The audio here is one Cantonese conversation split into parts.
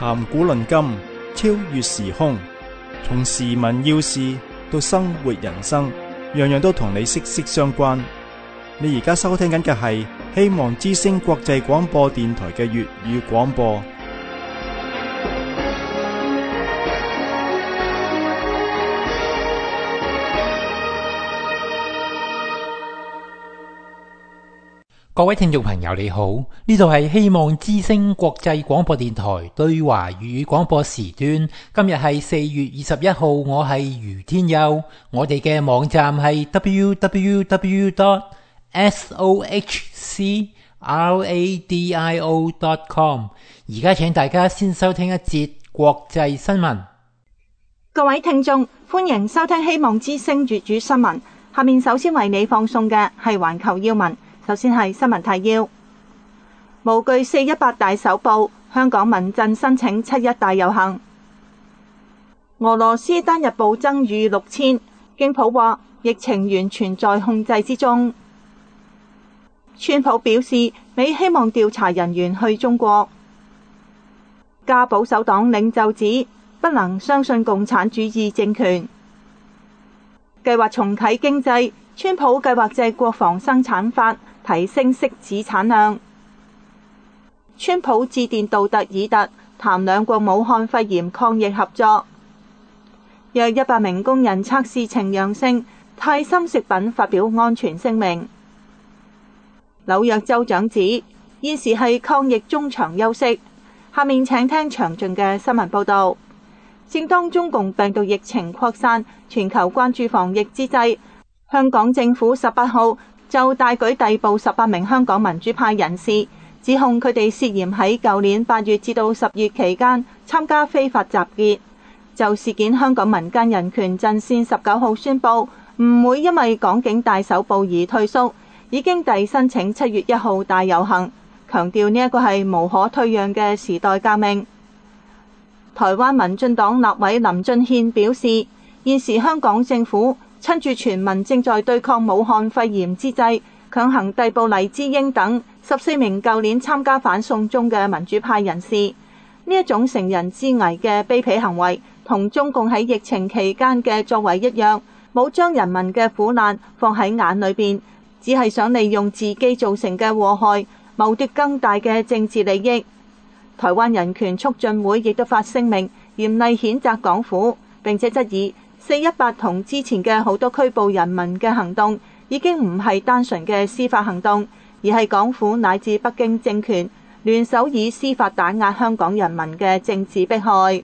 談古論今，超越時空，從時聞要事到生活人生，樣樣都同你息息相關。你而家收聽緊嘅係希望之聲國際廣播電台嘅粵語廣播。 各位聽眾朋友你好，呢度係希望之聲國際廣播電台對華粵語廣播時段。今日係4月21號，我係余天佑。我哋嘅網站係 www.sohcradio.com。而家請大家先收聽一節國際新聞。 各位聽眾，歡迎收聽希望之聲粵語新聞。下面首先為你放送嘅係環球要聞。首先係新聞提要。無懼418大搜捕，香港民陣申請7·1大遊行。俄羅斯單日暴增逾6000，京普話疫情完全在控制之中。川普表示美希望調查人員去中國。加保守黨領袖指不能相信共產主義政權。計劃重啟經濟，川普計劃借國防生產法提升錫紙產量。川普致電杜特爾特，談兩國武漢肺炎抗疫合作。約100名工人測試呈陽性，泰森食品發表安全聲明。紐約州長指現時係抗疫中場休息。下面請聽詳盡嘅新聞報道。正當中共病毒疫情擴散，全球關注防疫之際，香港政府18號就大舉逮捕18名香港民主派人士，指控佢哋涉嫌喺舊年8月至到10月期間參加非法集結。就事件，香港民間人權陣線19號宣布唔會因為港警大搜捕而退縮，已經遞申請7月1號大遊行，強調呢一個係無可退讓嘅時代革命。台灣民進黨立委林俊憲表示，現時香港政府趁住全民正在對抗武漢肺炎之際，強行逮捕黎智英等14名舊年參加反送中嘅民主派人士，呢一種乘人之危嘅卑鄙行為，同中共喺疫情期間嘅作為一樣，冇將人民嘅苦難放喺眼裏邊，只係想利用自己造成嘅禍害，謀奪更大嘅政治利益。台灣人權促進會亦都發聲明，嚴厲譴責港府，並且質疑418同之前嘅好多拘捕人民嘅行動已經唔係單純嘅司法行動，而係港府乃至北京政權聯手以司法打壓香港人民嘅政治迫害。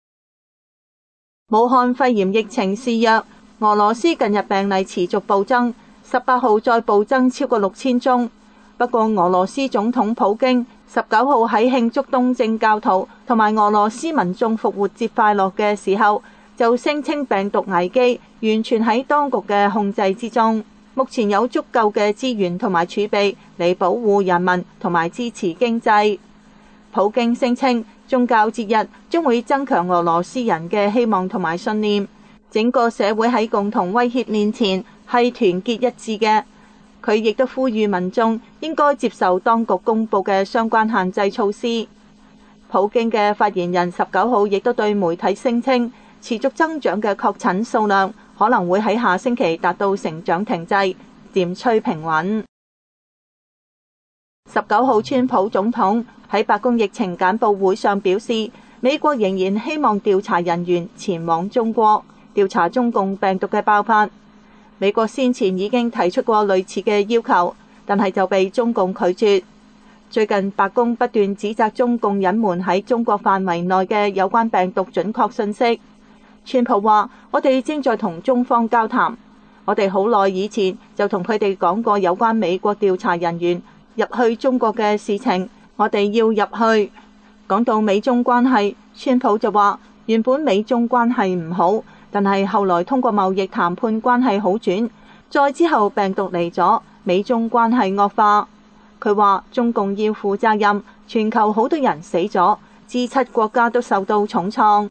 武漢肺炎疫情肆虐，俄羅斯近日病例持續暴增，18號再暴增超過6000宗。不過俄羅斯總統普京19號喺慶祝東正教徒同埋俄羅斯民眾復活節快樂嘅時候，就聲稱病毒危機完全喺當局嘅控制之中，目前有足夠嘅資源同埋儲備嚟保護人民同埋支持經濟。普京聲稱宗教節日將會增強俄羅斯人嘅希望同埋信念，整個社會喺共同威脅面前係團結一致嘅。佢亦都呼籲民眾應該接受當局公布嘅相關限制措施。普京嘅發言人19號亦都對媒體聲稱，持續增長嘅確診數量可能會喺下星期達到成長停滯，漸趨平穩。19號川普總統喺白宮疫情簡報會上表示，美國仍然希望調查人員前往中國調查中共病毒嘅爆發。美國先前已經提出過類似嘅要求，但係就被中共拒絕。最近白宮不斷指責中共隱瞞喺中國範圍內嘅有關病毒準確信息。川普話：我哋正在同中方交談，我哋好耐以前就同佢哋講過有關美國調查人員入去中國嘅事情，我哋要入去。講到美中關係，川普就話：原本美中關係唔好，但係後來通過貿易談判關係好轉，再之後病毒嚟咗，美中關係惡化。佢話中共要負責任，全球好多人死咗，G7國家都受到重創。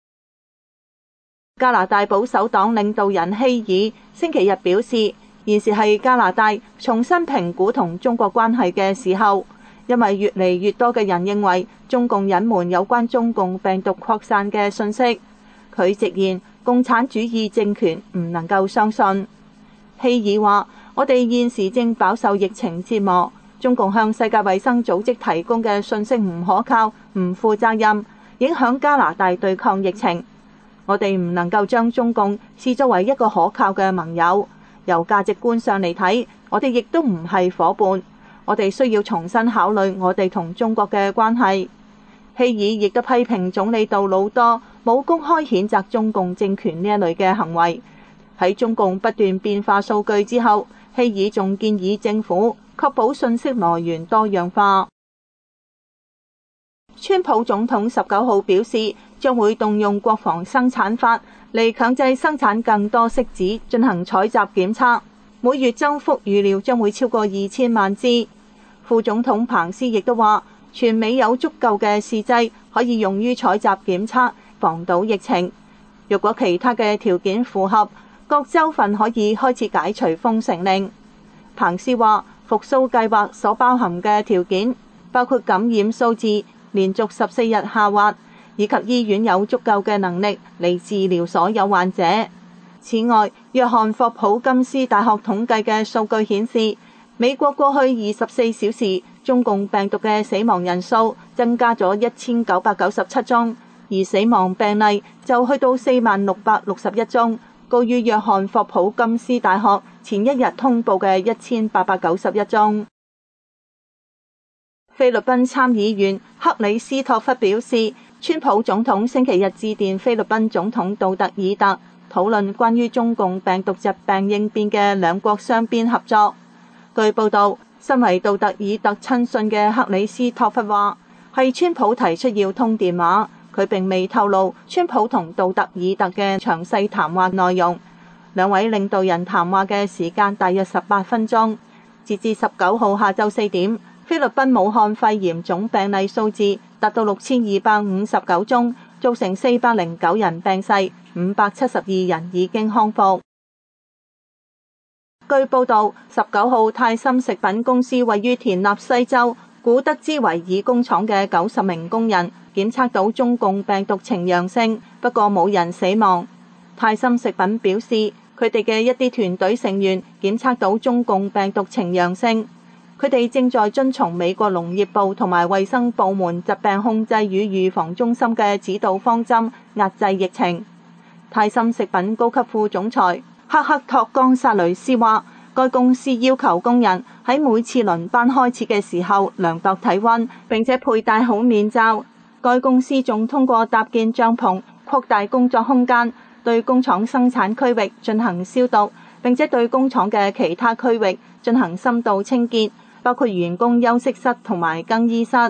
加拿大保守黨領導人希爾星期日表示，現時係加拿大重新評估同中國關係嘅時候， 因為越嚟越多嘅人認為中共隱瞞有關中共病毒擴散嘅信息。佢直言，共產主義政權唔能夠相信。希爾話：我哋現時正飽受疫情折磨，中共向世界衛生組織提供嘅信息唔可靠、唔負責任，影響加拿大對抗疫情。我哋唔能夠將中共視作為一個可靠嘅盟友。由價值觀上嚟睇，我哋亦都唔係夥伴。我哋需要重新考慮我哋同中國嘅關係。希爾亦都批評總理杜魯多冇公開譴責中共政權呢一類嘅行為。喺中共不斷變化數據之後，希爾仲建議政府確保信息來源多樣化。川普總統19號表示，將會動用國防生產法嚟強制生產更多拭子進行採集檢測，每月增幅預料將會超過2000萬支。副總統彭斯亦都話，全美有足夠嘅試劑可以用於採集檢測，防堵疫情。若果其他嘅條件符合，各州份可以開始解除封城令。彭斯話，復甦計劃所包含嘅條件包括感染數字連續14日下滑，以及醫院有足夠嘅能力嚟治療所有患者。此外，約翰霍普金斯大學統計嘅數據顯示，美國過去24小時中共病毒嘅死亡人數增加咗1997宗，而死亡病例就去到4661宗，高於約翰霍普金斯大學前一日通報嘅1891宗。菲律賓參議員克里斯托弗表示，川普總統星期日致電菲律賓總統杜特爾特，討論關於中共病毒疾病應變嘅兩國雙邊合作。據報道，身為杜特爾特親信嘅克里斯托弗話，係川普提出要通電話，佢並未透露川普同杜特爾特嘅詳細談話內容。兩位領導人談話嘅時間大約18分鐘。截至19號下晝4點，菲律賓武漢肺炎總病例數字達到6259宗，造成409人病逝，572人已經康復。據報道，19號泰森食品公司位於田納西州古德茲維爾工廠嘅90名工人檢測到中共病毒呈陽性，不過冇人死亡。泰森食品表示，佢哋嘅一啲團隊成員檢測到中共病毒呈陽性，佢哋正在遵從美國農業部同埋衛生部門疾病控制與預防中心嘅指導方針，壓制疫情。泰森食品高級副總裁克克托岡薩雷斯話，該公司要求工人喺每次輪班開始嘅時候量度體溫，並且佩戴好面罩。該公司仲通過搭建帳篷、擴大工作空間，對工廠生產區域進行消毒，並且對工廠嘅其他區域進行深度清潔，包括員工休息室同埋更衣室。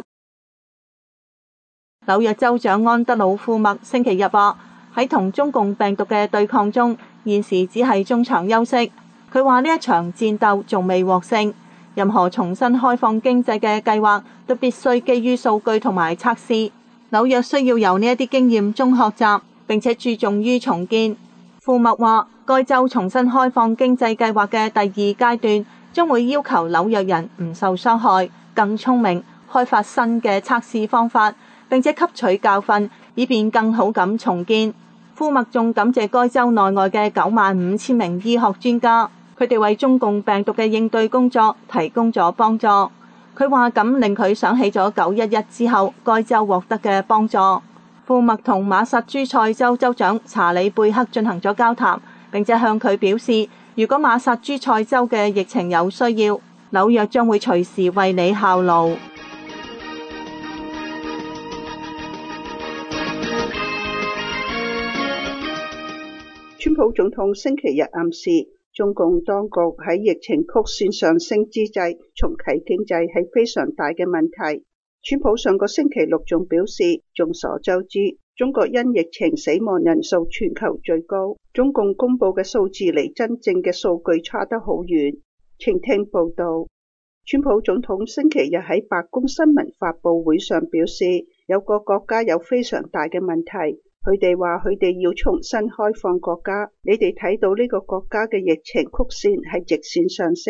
紐約州長安德魯庫默星期日話，喺同中共病毒嘅對抗中，現時只係中場休息。佢話呢一場戰鬥仲未獲勝，任何重新開放經濟嘅計劃都必須基於數據同埋測試。紐約需要由呢一啲經驗中學習，並且注重於重建。庫默話，該州重新開放經濟計劃嘅第二階段將會要求紐約人唔受傷害、更聰明、開發新嘅測試方法，並且吸取教訓，以便更好咁重建。庫默仲感謝該州內外嘅95000名醫學專家，佢哋為中共病毒嘅應對工作提供咗幫助。佢話咁令佢想起咗911之後該州獲得嘅幫助。庫默同馬薩諸塞州州長查理貝克進行咗交談，並且向佢表示，如果馬薩諸塞州嘅疫情有需要，紐約將會隨時為你效勞。 川普總統星期日暗示，中共當局喺疫情曲線上升之際，重啟經濟係非常大嘅問題。川普上個星期六仲表示，眾所周知，中國因疫情死亡人數全球最高，中共公布嘅數字離真正嘅數據差得好遠。請聽報道。川普總統星期日喺白宮新聞發佈會上表示，有個國家有非常大嘅問題。佢哋話佢哋要重新開放國家，你哋睇到呢個國家嘅疫情曲線係直線上升，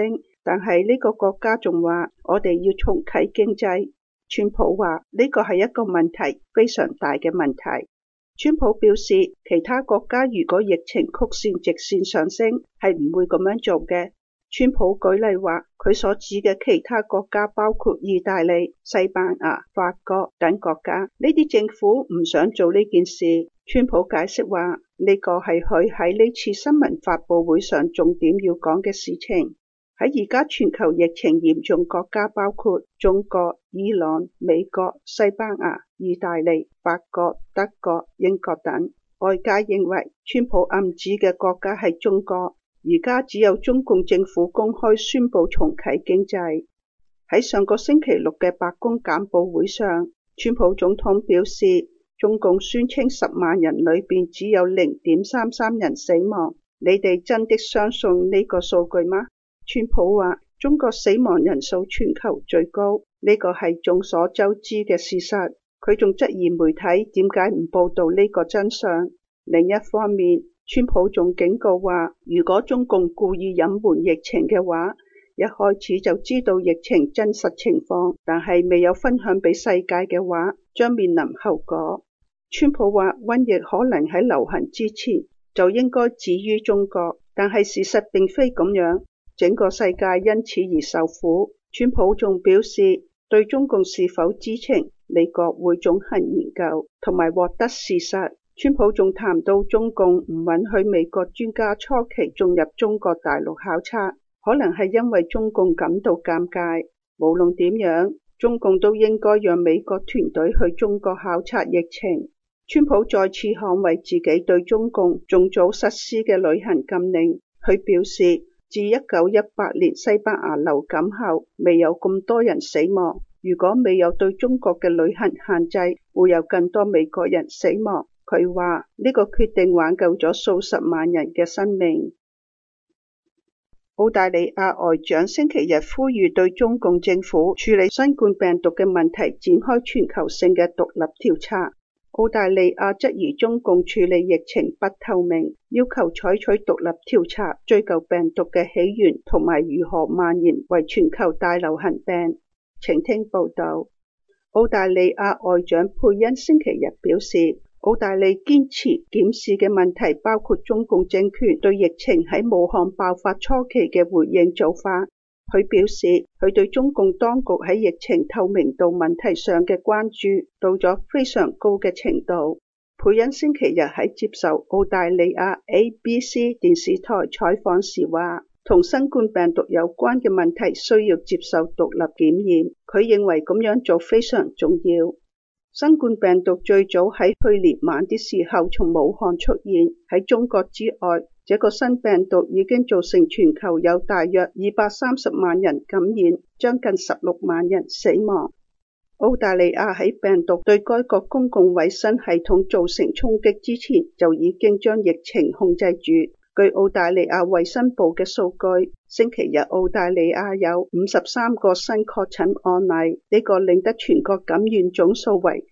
但係呢個國家仲話我哋要重啟經濟。川普話呢個係一個問題，非常大嘅問題。川普表示，其他國家如果疫情曲線直線上升，係唔會咁樣做嘅。川普舉例話，佢所指嘅其他國家包括意大利、西班牙、法國等國家，呢啲政府唔想做呢件事。川普解釋話，呢個係佢喺呢次新聞發佈會上重點要講嘅事情。喺而家全球疫情嚴重國家包括中國、伊朗、美國、西班牙、意大利、法國、德國、英國等。外界認為川普暗指嘅國家係中國。而家只有中共政府公開宣布重啟經濟。喺上個星期六嘅白宮簡報會上，川普總統表示，中共宣稱10萬人裏邊只有0.33人死亡。你哋真的相信呢個數據嗎？川普話，中國死亡人數全球最高，呢個係眾所周知嘅事實。佢仲質疑媒體點解唔報道呢個真相。另一方面，川普仲警告話，如果中共故意隱瞞疫情嘅話，一開始就知道疫情真實情況，但係未有分享俾世界嘅話，將面臨後果。川普話，瘟疫可能喺流行之前就應該止於中國，但係事實並非咁樣，整個世界因此而受苦。川普仲表示，對中共是否知情，美國會總行研究同埋獲得事實。川普仲談到中共唔允許美國專家初期進入中國大陸考察，可能係因為中共感到尷尬。無論點樣，中共都應該讓美國團隊去中國考察疫情。川普再次捍衛自己對中共仲早實施嘅旅行禁令。佢表示，自1918年西班牙流感後，未有咁多人死亡。如果未有對中國嘅旅行限制，會有更多美國人死亡。佢話呢個決定挽救咗數十萬人嘅生命。澳大利亞外長星期日呼籲對中共政府處理新冠病毒嘅問題展開全球性嘅獨立調查。澳大利亞質疑中共處理疫情不透明，要求採取獨立調查，追究病毒嘅起源同埋如何蔓延為全球大流行病。請聽報道。澳大利亞外長佩恩星期日表示，澳大利堅持檢視嘅問題包括中共政權對疫情喺武漢爆發初期嘅回應做法。佢表示，佢對中共當局喺疫情透明度問題上嘅關注到咗非常高嘅程度。佩恩星期日喺接受澳大利亞 ABC 電視台採訪時話，同新冠病毒有關嘅問題需要接受獨立檢驗。佢認為咁樣做非常重要。新冠病毒最早喺去年晚啲時候從武漢出現，喺中國之外，這個新病毒已經造成全球有大約230萬人感染，將近16萬人死亡。澳大利亞喺病毒對該國公共衛生系統造成衝擊之前，就已經將疫情控制住。據澳大利亞衛生部嘅數據，星期日澳大利亞有53個新確診案例，呢個令得全國感染總數為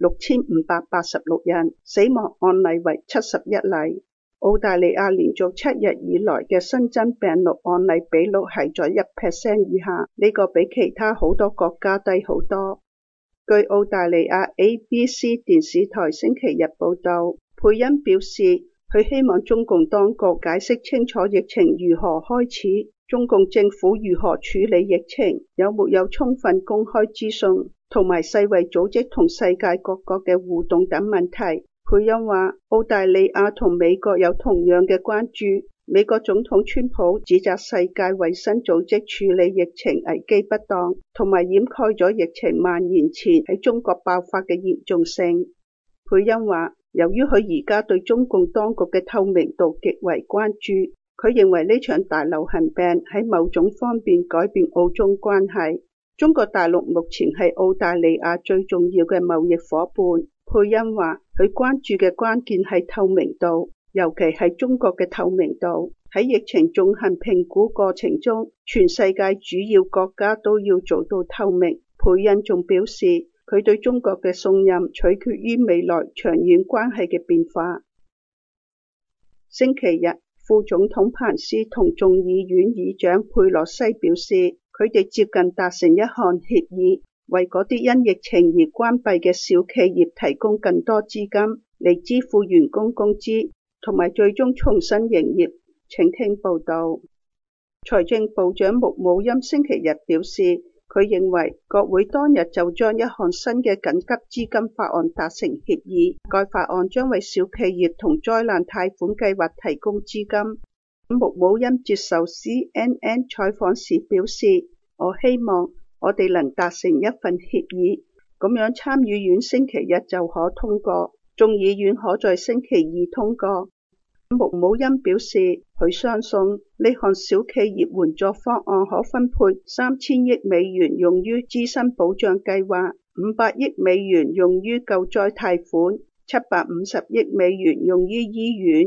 6586人，死亡案例為71例。澳大利亞連續7日以來嘅新增病例案例比率係在 1% 以下，呢個比其他好多國家低好多。據澳大利亞 ABC 電視台星期日報道，佩恩表示，佢希望中共當局解釋清楚疫情如何開始，中共政府如何處理疫情，有沒有充分公開資訊，同埋世衛組織同世界各國嘅互動等問題。佩恩話，澳大利亞同美國有同樣嘅關注。美國總統川普指責世界衛生組織處理疫情危機不當，同埋掩蓋咗疫情蔓延前喺中國爆發嘅嚴重性。佩恩話，由於佢而家對中共當局嘅透明度極為關注，佢認為呢場大流行病喺某種方面改變澳中關係。中國大陸目前係澳大利亞最重要嘅貿易夥伴。佩恩話，佢關注嘅關鍵係透明度，尤其係中國嘅透明度。喺疫情綜合評估過程中，全世界主要國家都要做到透明。佩恩仲表示，佢對中國嘅信任取決於未來長遠關係嘅變化。星期日，副總統彭斯同眾議院議長佩洛西表示， 佢哋接近達成一項協議，為嗰啲因疫情而關閉嘅小企業提供更多資金嚟支付員工工資，同埋最終重新營業。請聽報道。財政部長穆姆欽星期日表示，佢認為國會當日就將一項新嘅緊急資金法案達成協議，該法案將為小企業同災難貸款計劃提供資金。穆姆欽接受 CNN 採訪時表示，我希望我哋能達成一份協議，咁樣參議院星期日就可通過，眾議院可在星期二通過。穆姆欽表示，佢相信呢項小企業援助方案可分配3000億美元用於資薪保障計劃，500億美元用於救災貸款，750億美元用於醫院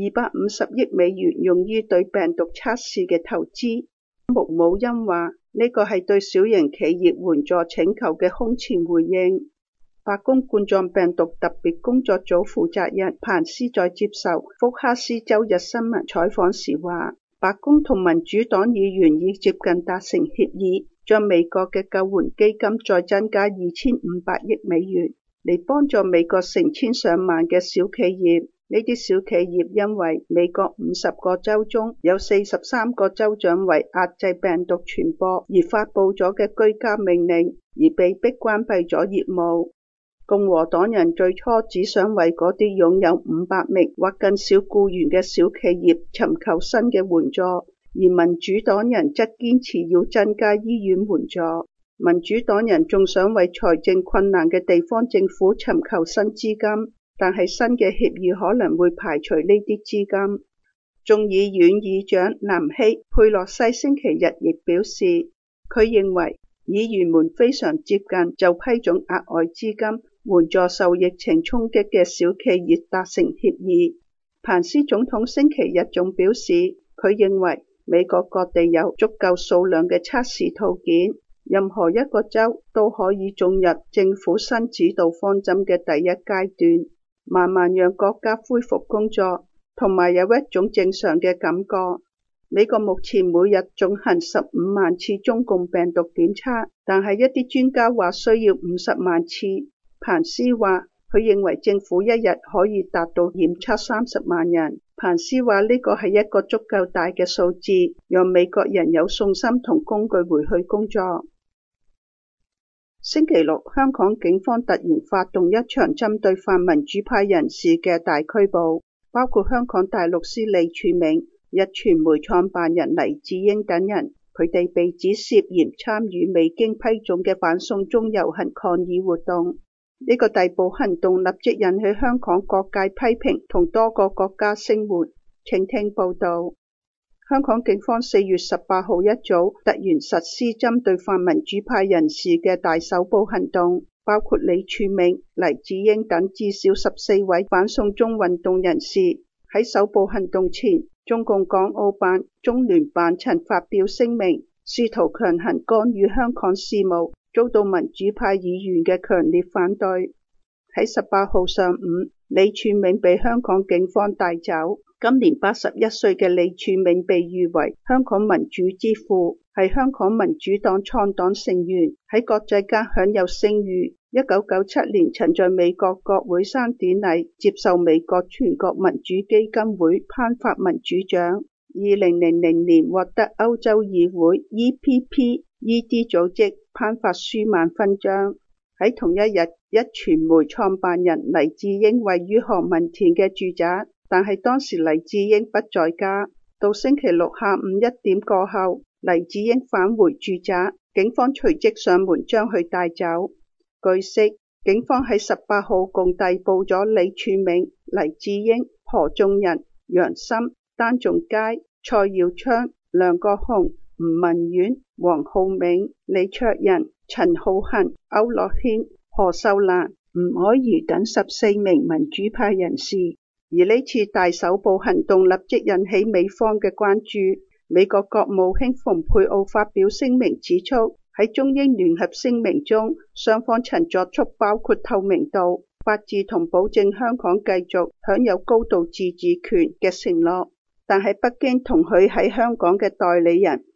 ，250億美元用於對病毒測試嘅投資。穆姆欽話，呢個係對小型企業援助請求嘅空前回應。白宮冠狀病毒特別工作組負責人彭斯在接受福克斯周日新聞採訪時話，白宮同民主黨議員已接近達成協議，將美國嘅救援基金再增加2500億美元，嚟幫助美國成千上萬嘅小企業。呢啲小企業因為美國50個州中有43個州長為壓制病毒傳播而發佈咗嘅居家命令，而被迫關閉咗業務。共和黨人最初只想為嗰啲擁有500名或更少僱員嘅小企業尋求新嘅援助，而民主黨人則堅持要增加醫院援助。民主黨人仲想為財政困難嘅地方政府尋求新資金，但係新嘅協議可能會排除呢啲資金。眾議院議長南希·佩洛西星期日亦表示，佢認為議員們非常接近就批准額外資金援助受疫情衝擊嘅小企業達成協議。彭斯總統星期日仲表示，佢認為美國各地有足夠數量嘅測試套件，任何一個州都可以進入政府新指導方針嘅第一階段，慢慢讓國家恢復工作，同埋有一種正常嘅感覺。美國目前每日進行15萬次中共病毒檢測，但係一啲專家話需要50萬次。彭斯話，佢認為政府一日可以達到檢測30萬人。彭斯話呢個係一個足夠大嘅數字，讓美國人有信心同工具回去工作。星期六，香港警方突然發動一場針對泛民主派人士嘅大拘捕，包括香港大律師李柱銘、壹傳媒創辦人黎智英等人。佢哋被指涉嫌參與未經批准嘅反送中遊行抗議活動。呢個逮捕行動立即引起香港各界批評同多個國家聲援。請聽報道。香港警方4月18號一早突然實施針對泛民主派人士嘅大搜捕行動，包括李柱銘、黎智英等至少14位反送中運動人士。喺搜捕行動前，中共港澳辦、中聯辦曾發表聲明，試圖強行干預香港事務，遭到民主派議員嘅強烈反對。喺18號上午，李柱銘被香港警方帶走。今年81歲嘅李柱銘被譽為香港民主之父，係香港民主黨創黨成員，喺國際間享有聲譽。1997年曾在美國國會山典禮接受美國全國民主基金會頒發民主獎。2000年獲得歐洲議會 EPP-ED 組織頒發舒曼勳章。喺同一日，壹傳媒創辦人黎智英位於何文田嘅住宅，但係當時黎智英不在家。到星期六下午1點過後，黎智英返回住宅，警方隨即上門將佢帶走。據悉，警方喺18號共逮捕咗李柱銘、黎智英、何仲仁、楊森、單仲佳、蔡耀昌、梁國雄、吳文遠、黃浩銘、李卓人、陳浩恒、區諾軒、何秀蘭、吳靄儀等14名民主派人士。而呢次大搜捕行動立即引起美方嘅關注。美國國務卿蓬佩奧發表聲明指出，喺中英聯合聲明中，雙方曾作出包括透明度、法治同保證香港繼續享有高度自治權嘅承諾，但係北京同佢喺香港嘅代理人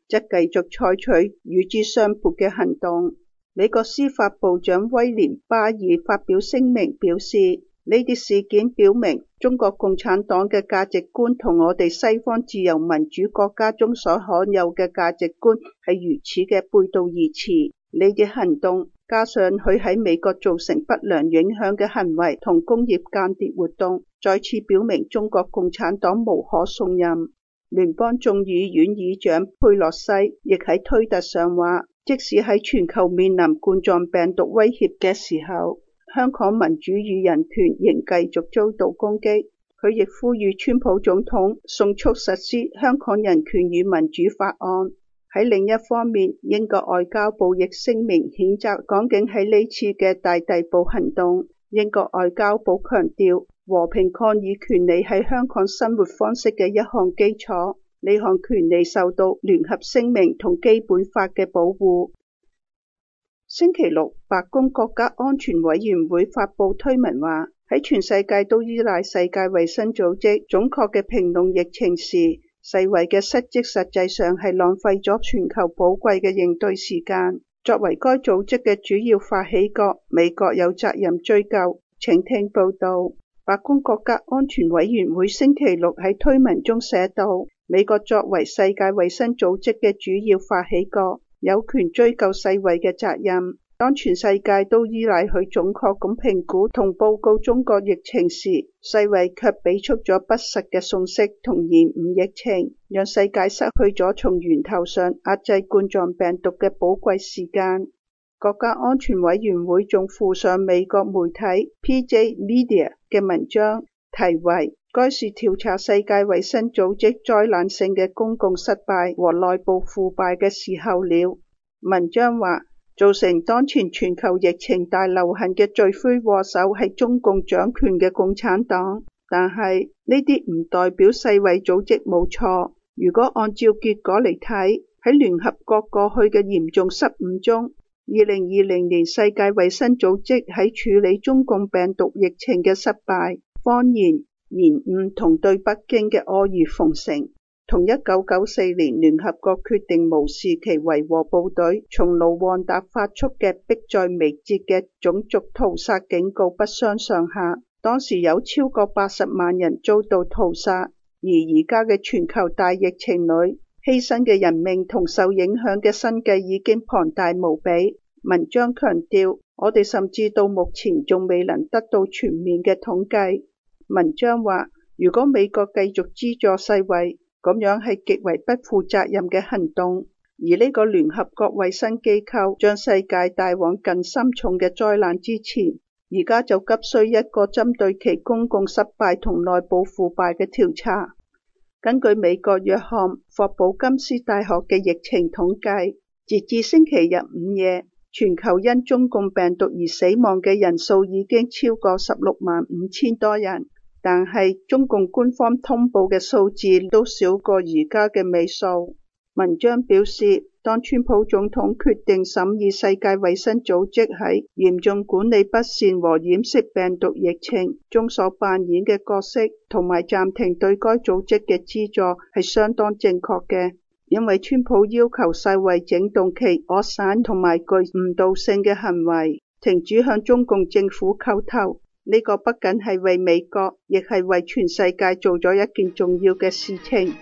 則繼續採取與之相悖嘅行動。美國司法部長威廉巴爾發表聲明表示，呢啲事件表明中國共產黨嘅價值觀同我哋西方自由民主國家中所罕有嘅價值觀係如此嘅背道而馳。呢啲行動加上佢喺美國造成不良影響嘅行為同工業間諜活動，再次表明中國共產黨無可信任。聯邦眾議院議長佩洛西亦喺推特上話，即使喺全球面臨冠狀病毒威脅嘅時候，香港民主與人權仍繼續遭到攻擊。佢亦呼籲川普總統迅速實施香港人權與民主法案。喺另一方面，英國外交部亦聲明譴責港警喺呢次嘅大逮捕行動。英國外交部強調，和平抗議權利係香港生活方式嘅一項基礎，呢項權利受到聯合聲明同基本法嘅保護。星期六，白宮國家安全委員會發布推文話，喺全世界都依賴世界衛生組織準確嘅評論疫情時，世衛嘅失職實際上係浪費咗全球寶貴嘅應對時間。作為該組織嘅主要發起國，美國有責任追究。請聽報道。白宮國家安全委員會星期六喺推文中寫道，美國作為世界衛生組織嘅主要發起國，有權追究世衛嘅責任。當全世界都依賴佢準確咁評估同報告中國疫情時，世衛卻俾出咗不實嘅信息同延誤疫情，讓世界失去咗從源頭上壓制冠狀病毒嘅寶貴時間。國家安全委員會仲附上美國媒體 PJ Media 嘅文章，題為該是調查世界衛生組織災難性嘅公共失敗和內部腐敗嘅時候了。文章話，造成當前全球疫情大流行嘅罪魁禍首係中共掌權嘅共產黨，但係呢啲唔代表世衛組織冇錯。如果按照結果嚟睇，喺聯合國過去嘅嚴重失誤中，2020年世界衛生組織喺處理中共病毒疫情嘅失敗、謊言、延誤同對北京嘅阿諛奉承。同1994年聯合國決定無視其維和部隊從盧旺達發出嘅迫在眉睫嘅種族屠殺警告不相上下，當時有超過80萬人遭到屠殺，而而家嘅全球大疫情裏，犧牲嘅人命同受影響嘅生計已經龐大無比。文章強調，我哋甚至到目前仲未能得到全面嘅統計。文章話，如果美國繼續資助世衛，咁樣係極為不負責任嘅行動，而呢個聯合國衛生機構將世界帶往更深重嘅災難之前，而家就急需一個針對其公共失敗同內部腐敗嘅調查。根據美國約翰霍普金斯大學嘅疫情統計，截至星期日午夜，全球因中共病毒而死亡嘅人數已經超過165000多人。但係中共官方通報嘅數字都少過而家嘅尾數。文章表示，當川普總統決定審議世界衛生組織喺嚴重管理不善和掩飾病毒疫情中所扮演嘅角色，同埋暫停對該組織嘅資助係相當正確嘅，因為川普要求世衛整頓其惡散同埋具誤導性嘅行為，停止向中共政府叩頭。呢個不僅係為美國，亦係為全世界做咗一件重要嘅事情。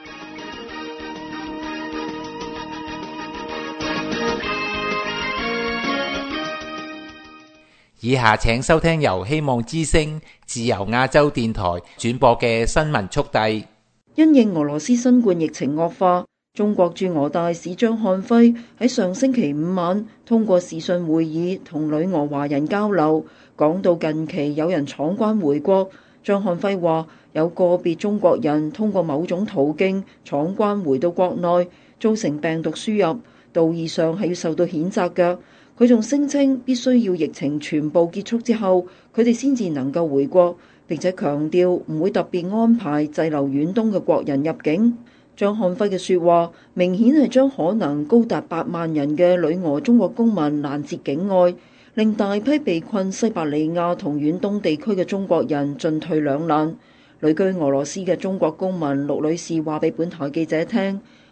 以下請收聽由希望之聲、自由亞洲電台轉播嘅新聞速遞。 因應俄羅斯新冠疫情惡化，中國駐俄大使張漢輝喺上星期五晚通過視訊會議同旅俄華人交流，講到近期有人闖關回國。張漢輝話，有個別中國人通過某種途徑闖關回到國內，造成病毒輸入，道義上係要受到譴責嘅。佢仲聲稱必須要疫情全部結束之後，佢哋先至能夠回國，並且強調唔會特別安排滯留遠東嘅國人入境。張漢輝嘅說話明顯係將可能高達8萬人嘅旅俄中國公民攔截境外，令大批被困西伯利亞同遠東地區嘅中國人進退兩難。旅居俄羅斯嘅中國公民陸女士話俾本台記者聽，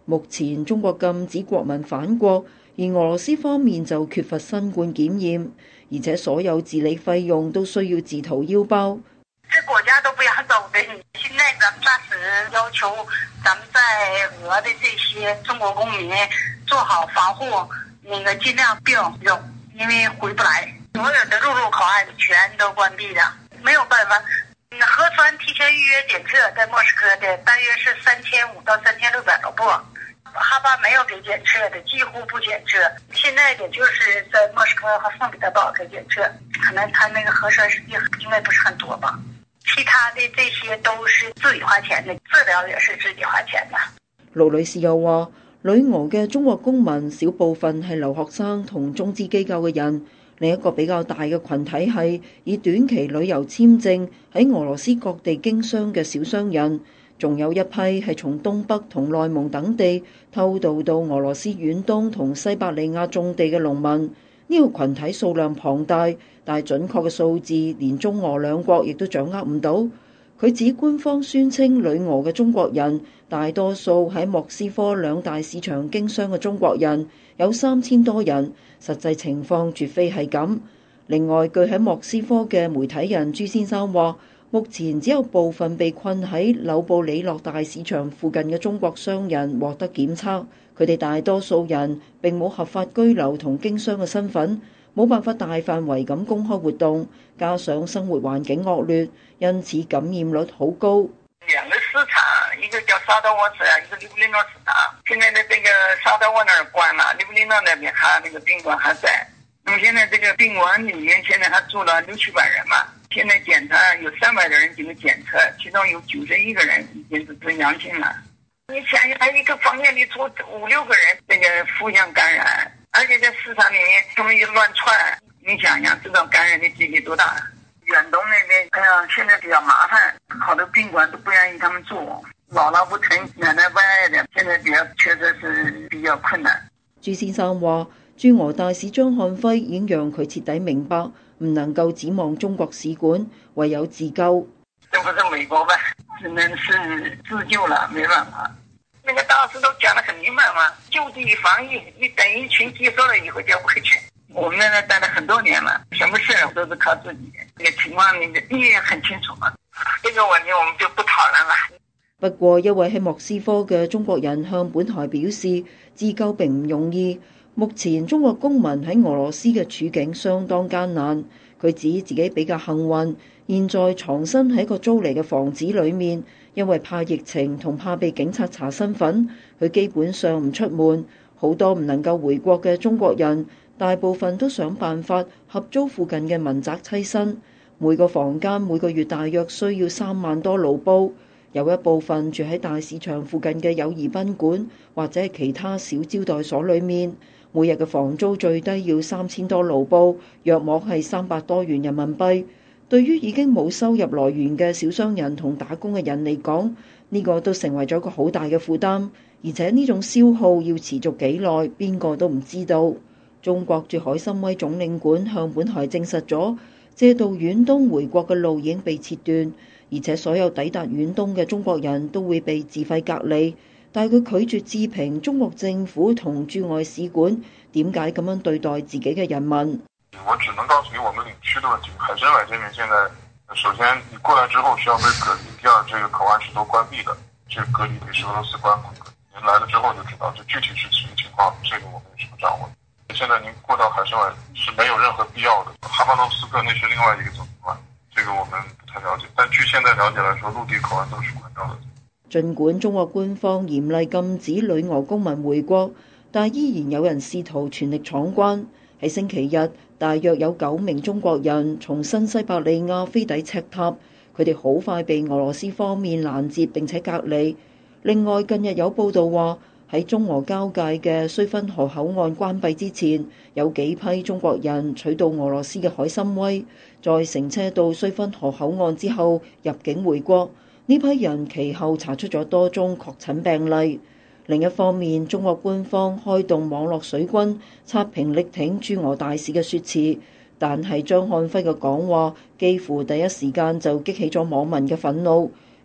目前中國禁止國民返國，而俄羅斯方面就缺乏新冠檢驗，而且所有治理費用都需要自掏腰包。 這國家都不要走的，現在咱們大使要求咱們在俄的這些中國公民做好防護，盡量不要用，因為回不來。所有的陸路口岸全都關閉的，沒有辦法。核酸提前預約檢測在莫斯科的大約是3500到3600盧布，哈巴沒有給檢測的，幾乎不檢測。現在也就是在莫斯科和聖彼得堡給檢測，可能他那個核酸實際應該不是很多吧。其他的這些都是自己花錢的，治療也是自己花錢的。 盧女士又話，旅俄嘅中國公民少部分係留學生同中資機構嘅人，另一個比較大嘅群體係以短期旅遊簽證喺俄羅斯各地經商嘅小商人，仲有一批係從東北同內蒙等地偷渡到俄羅斯遠東同西伯利亞種地嘅農民。呢個群體數量龐大，但係準確嘅數字連中俄兩國亦都掌握唔到。佢指官方宣稱旅俄嘅中國人大多數喺莫斯科兩大市場經商嘅中國人有3000多人，實際情況絕非係咁。另外，據喺莫斯科嘅媒體人朱先生話，目前只有部分被困喺紐布里諾大市場附近嘅中國商人獲得檢測，佢哋大多數人並冇合法居留同經商嘅身份，冇辦法大範圍咁公開活動，加上生活環境惡劣，因此感染率好高。 兩個市場，一個叫沙德沃市，一個利布林諾市場。現在的這個沙德沃那兒關了，利布林諾那邊還那個賓館還在。那麼現在這個賓館裡面現在還住了600-700人嘛。現在檢查有300多人經過檢測，其中有91個人已經是陽性了。你想想，一個房間裡住5-6個人，這個互相感染，而且在市場裡面他們一亂竄，你想想這種感染的幾率多大？遠東那邊好像現在比較麻煩，好多賓館都不願意他們住，姥姥不疼奶奶不愛的，現在確實是比較困難。 朱先生話，駐俄大使張漢輝已經讓佢徹底明白，唔能夠指望中國使館，唯有自救。 這不是美國吧？只能是自救了，沒辦法。那個大使都講得很明白嘛，就地防疫，你等疫情結束了以後就回去。我們在那待了很多年了，什麼事都是靠自己。這個情況你也很清楚嘛。這個問題我們就不討論了。 不過，一位喺莫斯科嘅中國人向本台表示，自救並唔容易。目前中國公民喺俄羅斯嘅處境相當艱難。佢指自己比較幸運，現在藏身喺一個租嚟嘅房子裏面，因為怕疫情同怕被警察查身份，佢基本上唔出門。好多唔能夠回國嘅中國人，大部分都想辦法合租附近嘅民宅棲身，每個房間每個月大約需要3萬多盧布。有一部分住喺大市場附近嘅友誼賓館或者係其他小招待所裏面，每日嘅房租最低要3000多盧布，約莫係300多元人民幣。對於已經冇收入來源嘅小商人同打工嘅人嚟講，呢個都成為咗一個好大嘅負擔，而且呢種消耗要持續幾耐，邊個都唔知道。中國駐海參崴總領館向本台證實咗，借道遠東回國嘅路已經被切斷，而且所有抵達遠東嘅中國人都會被自費隔離。但係佢拒絕置評中國政府同駐外使館點解咁樣對待自己嘅人民。 我只能告訴你我們領區的問題。海參崴這邊現在，首先你過來之後需要被隔離，第二這個口岸是都關閉的，這個隔離得是俄羅斯官方隔離。您來了之後就知道，這具體是什麼情況，這個我們是不掌握的。現在您過到海參崴是沒有任何必要的。哈巴諾夫斯克那是另外一個走關，這個我們不太了解。但據現在了解來說，陸地口岸都是關掉的。 儘管中國官方嚴厲禁止旅俄公民回國，但依然有人試圖全力闖關。喺星期日，大約有9名中國人從新西伯利亞飛抵赤塔，佢哋好快被俄羅斯方面攔截並且隔離。另外，近日有報道話，喺中俄交界嘅綏芬河口岸關閉之前，有幾批中國人取道俄羅斯嘅海參崴，再乘車到綏芬河口岸之後入境回國。呢批人其後查出咗多宗確診病例。另一方面，中國官方開動網絡水軍，刷屏力挺駐俄大使嘅說辭，但係張漢輝嘅講話幾乎第一時間就激起咗網民嘅憤怒。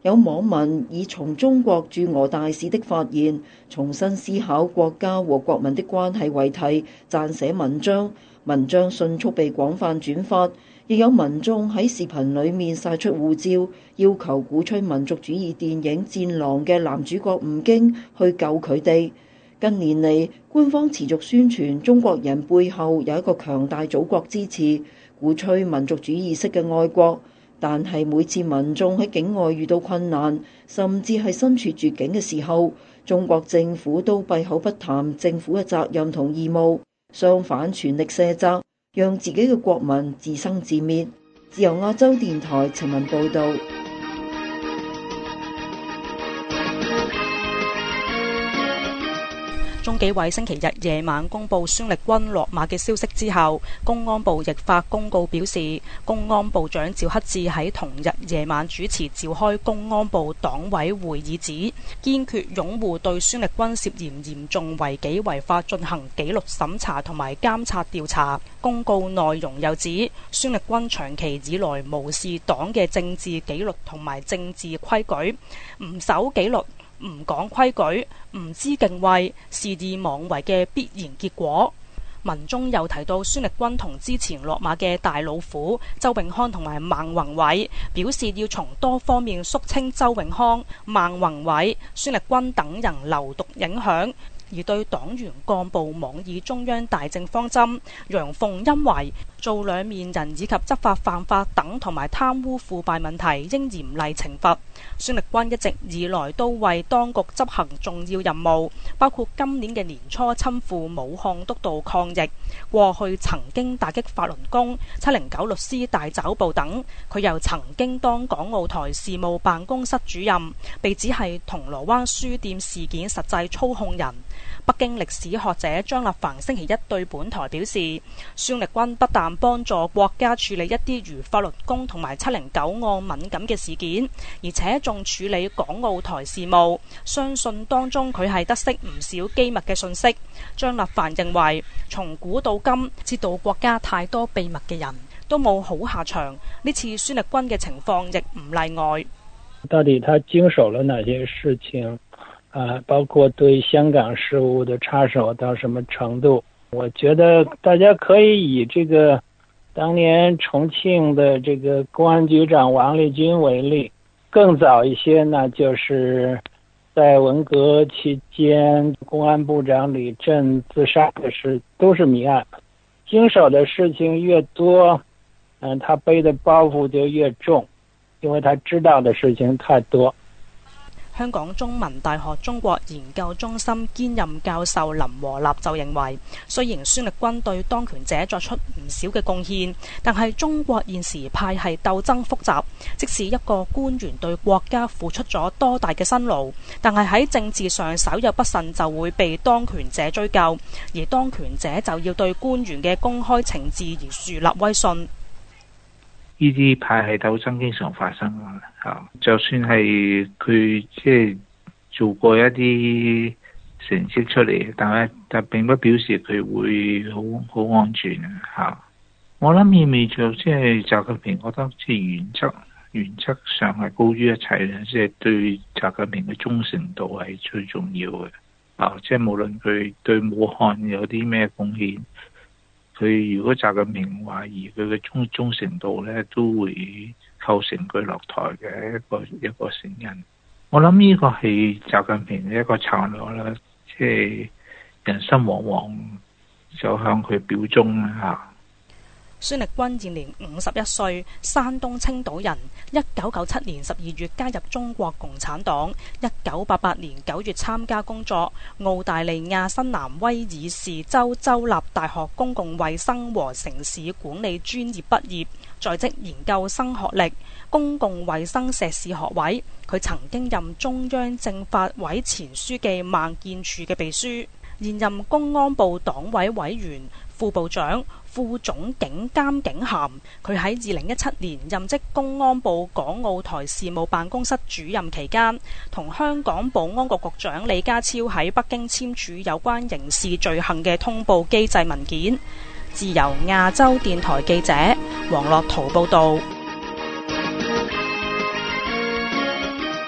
有網民以從中國駐俄大使的發言重新思考國家和國民的關係為題撰寫文章，文章迅速被廣泛轉發，亦有民眾喺視頻裡面曬出護照，要求鼓吹民族主義電影《戰狼》嘅男主角吳京去救佢哋。近年嚟，官方持續宣傳中國人背後有一個強大祖國支持，鼓吹民族主義式嘅愛國。但係每次民眾喺境外遇到困難，甚至係身處絕境嘅時候，中國政府都閉口不談政府嘅責任同義務，相反全力卸責，讓自己嘅國民自生自滅。自由亞洲電台陳文報道。 中紀委星期日夜晚公布孫力軍落馬嘅消息之後，公安部亦發公告表示，公安部長趙克志喺同日夜晚主持召開公安部黨委會議指，堅決擁護對孫力軍涉嫌嚴重違紀違法進行紀律審查同埋監察調查。公告內容又指，孫力軍長期以來無視黨嘅政治紀律同埋政治規矩，唔守紀律，唔講規矩，唔知敬畏，肆意妄為嘅必然結果。文中又提到孫力軍同之前落馬嘅大老虎周永康同埋孟宏偉，表示要從多方面肅清周永康、孟宏偉、孫力軍等人流毒影響，而對黨員幹部妄議中央大政方針、陽奉陰違、做兩面人以及執法犯法等同埋貪污腐敗問題應嚴厲懲罰。孫力軍一直以來都為當局執行重要任務，包括今年嘅年初親赴武漢督導抗疫，過去曾經打擊法輪功、709律師大抓捕等。佢又曾經當港澳台事務辦公室主任，被指係銅鑼灣書店事件實際操控人。北京歷史學者張立凡星期一對本台表示，孫力軍不但幫助國家處理一啲如法輪功同埋709案敏感嘅事件，而且仲處理港澳台事務，相信當中佢係得悉唔少機密嘅信息。張立凡認為，從古到今，知道國家太多秘密嘅人都冇好下場，呢次孫力軍嘅情況亦唔例外。 到底他經手了哪些事情？包括對香港事務的插手到什麼程度？我覺得大家可以以這個當年重慶的這個公安局長王立軍為例，更早一些呢，就是在文革期間，公安部長李振自殺的事都是謎案。經手的事情越多，他背的包袱就越重，因為他知道的事情太多。 香港中文大學中國研究中心兼任教授林和立就認為，雖然孫力軍對當權者作出唔少嘅貢獻，但係中國現時派系鬥爭複雜，即使一個官員對國家付出咗多大嘅辛勞，但係喺政治上稍有不慎就會被當權者追究，而當權者就要對官員嘅公開懲治而樹立威信。 呢啲派系鬥爭經常發生啊！就算係佢即係做過一啲成績出嚟，但並不表示佢會好安全啊！我諗意味著即係習近平覺得即係原則上係高於一切咧，即係對習近平嘅忠誠度係最重要嘅啊！即係無論佢對武漢有啲咩貢獻。佢如果習近平懷疑佢嘅忠誠度咧，都會構成佢落台嘅一個成因。我諗呢個係習近平嘅一個策略啦，即係人心惶惶，就向佢表忠啦嚇。 孫力軍現年51歲，山東青島人。1997年12月加入中國共產黨，1988年9月參加工作，澳大利亞新南威爾士州州立大學公共衛生和城市管理專業畢業，在職研究生學歷，公共衛生碩士學位。佢曾經任中央政法委前書記孟建柱嘅秘書，現任公安部黨委委員、副部長、副總警監警銜。佢喺2017年任職公安部港澳台事務辦公室主任期間，同香港保安局局長李家超喺北京簽署有關刑事罪行嘅通報機制文件。自由亞洲電台記者黃樂圖報道。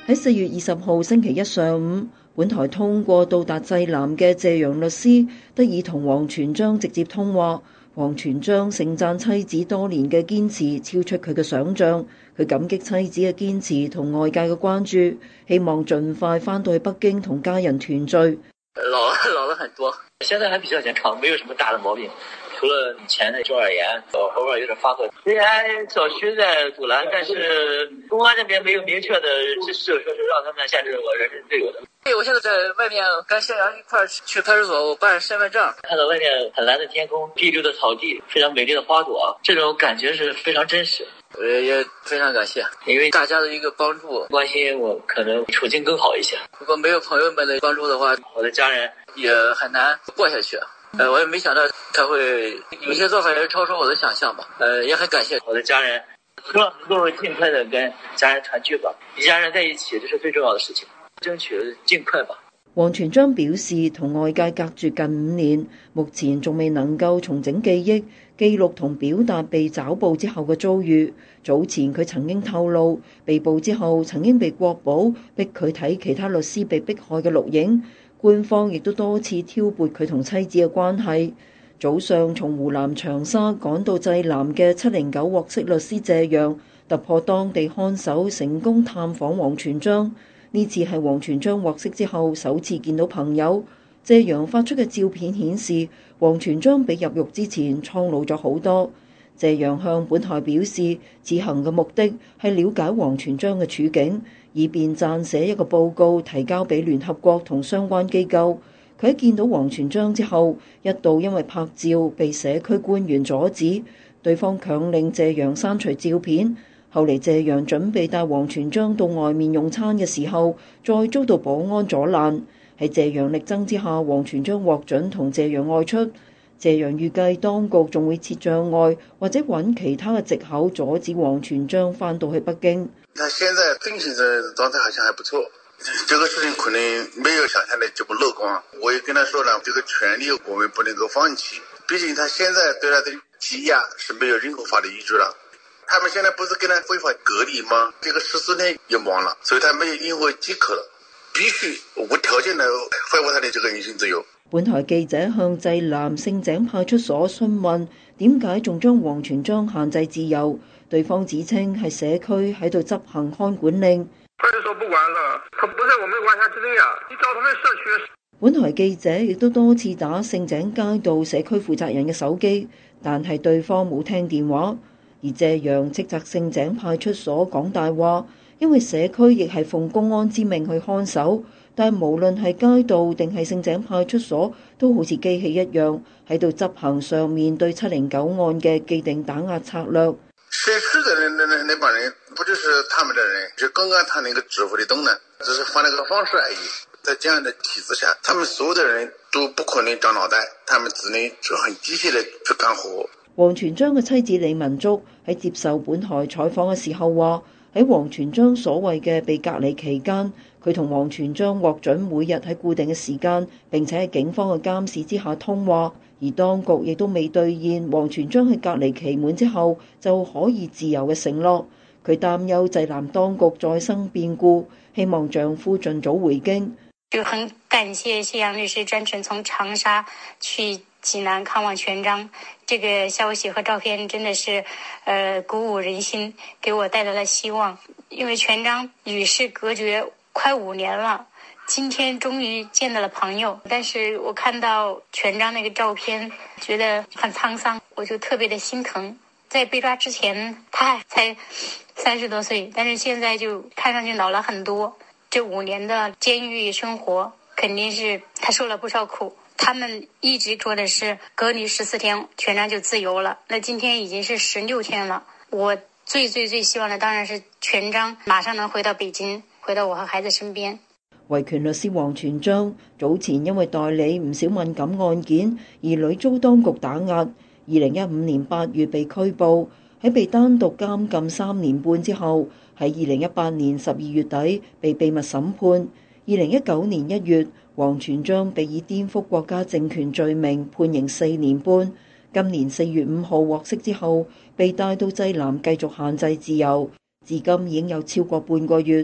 喺4月20號星期一上午，本台通過到達濟南嘅謝陽律師，得以同王全璋直接通話。王全璋盛讚妻子多年嘅堅持超出佢嘅想象，佢感激妻子嘅堅持同外界嘅關注，希望盡快返到去北京同家人團聚。 老了很多，現在還比較健康，沒有什麼大的毛病，除了以前的中耳炎，偶爾有點發作。雖然小區在阻攔，但是公安那邊沒有明確的指示，說是讓他們限制我人身自由的。我現在在外面跟謝陽一塊去派出所辦身份證，看到外面很藍的天空，碧綠的草地，非常美麗的花朵，這種感覺是非常真實。也非常感謝，因為大家的一個幫助，關心我可能處境更好一些。如果沒有朋友們的幫助的話，我的家人也很難過下去。我也沒想到他會有些做法也是超出我的想象吧。也很感謝我的家人，希望能夠盡快的跟家人團聚吧。一家人在一起，這是最重要的事情，爭取盡快吧。 王全璋表示，同外界隔絕近5年，目前仲未能夠重整記憶、記錄同表達被抓捕之後嘅遭遇。早前佢曾經透露，被捕之後曾經被國保逼佢睇其他律師被迫害嘅錄影，官方亦都多次挑撥佢同妻子嘅關係。早上從湖南長沙趕到濟南嘅709獲釋律師謝陽，突破當地看守，成功探訪王全璋。呢次係王全璋獲釋之後首次見到朋友。謝陽發出嘅照片顯示，王全璋比入獄之前蒼老咗好多。謝陽向本台表示，此行嘅目的係了解王全璋嘅處境，以便撰寫一個報告提交俾聯合國同相關機構。佢喺見到王全璋之後，一度因為拍照被社區官員阻止，對方強令謝陽刪除照片。後嚟謝陽準備帶王全璋到外面用餐嘅時候，再遭到保安阻攔。喺謝陽力爭之下，王全璋獲准同謝陽外出。謝陽預計當局仲會設障礙或者揾其他嘅藉口阻止王全璋返到去北京。 他現在精神狀態好像還不錯，這個事情可能沒有想象的這麼樂觀。我也跟他說了，這個權利我們不能夠放棄，畢竟他現在對他的羈押是沒有任何法律依據了。他們現在不是跟他非法隔離嗎？這個14天也滿了，所以他沒有任何藉口了，必須無條件的恢復他的這個人身自由。 本台記者向濟南聖井派出所詢問，點解仲將王全璋限制自由？對方指稱係社區喺度執行看管令。 派出所不管了，他不在我們管轄之內啊！你找他們社區。 本台記者亦都多次打聖井街道社區負責人嘅手機，但係對方冇聽電話。而謝陽斥責聖井派出所講大話，因為社區亦係奉公安之命去看守。但無論係街道定係聖井派出所，都好似機器一樣喺度執行上面對709案嘅既定打壓策略。 社區的那幫人不就是他們的人，就剛剛他那個指揮的動呢，只是換了個方式而已。在這樣的體制下，他們所有的人都不可能長腦袋，他們只能就很機械的去幹活。 王全璋嘅妻子李文竹喺接受本台採訪嘅時候話，喺王全璋所謂嘅被隔離期間，佢同王全璋獲准每日喺固定嘅時間，並且喺警方嘅監視之下通話，而當局亦都未兌現王全璋喺隔離期滿之後就可以自由嘅承諾。佢擔憂濟南當局再生變故，希望丈夫盡早回京。 就很感謝謝陽律師專程從長沙去濟南看望全璋，這個消息和照片真的是鼓舞人心，給我帶來了希望。因為全璋與世隔絕快5年了，今天終於見到了朋友，但是我看到全璋那個照片覺得很滄桑，我就特別的心疼。在被抓之前他才30多歲，但是現在就看上去老了很多。這5年的監獄生活肯定是他受了不少苦，他們一直說的是隔離14天全璋就自由了，那今天已經是16天了。我最希望的當然是全璋馬上能回到北京，回到我和孩子身邊。 維權律師王全璋早前因為代理唔少敏感案件而屢遭當局打壓，2015年8月被拘捕，喺被單獨監禁3年半之後，喺2018年12月底被秘密審判。2019年1月，王全璋被以顛覆國家政權罪名判刑4年半。今年4月5號獲釋之後，被帶到濟南繼續限制自由，至今已經有超過半個月。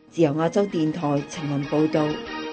自由亞洲電台情文報道。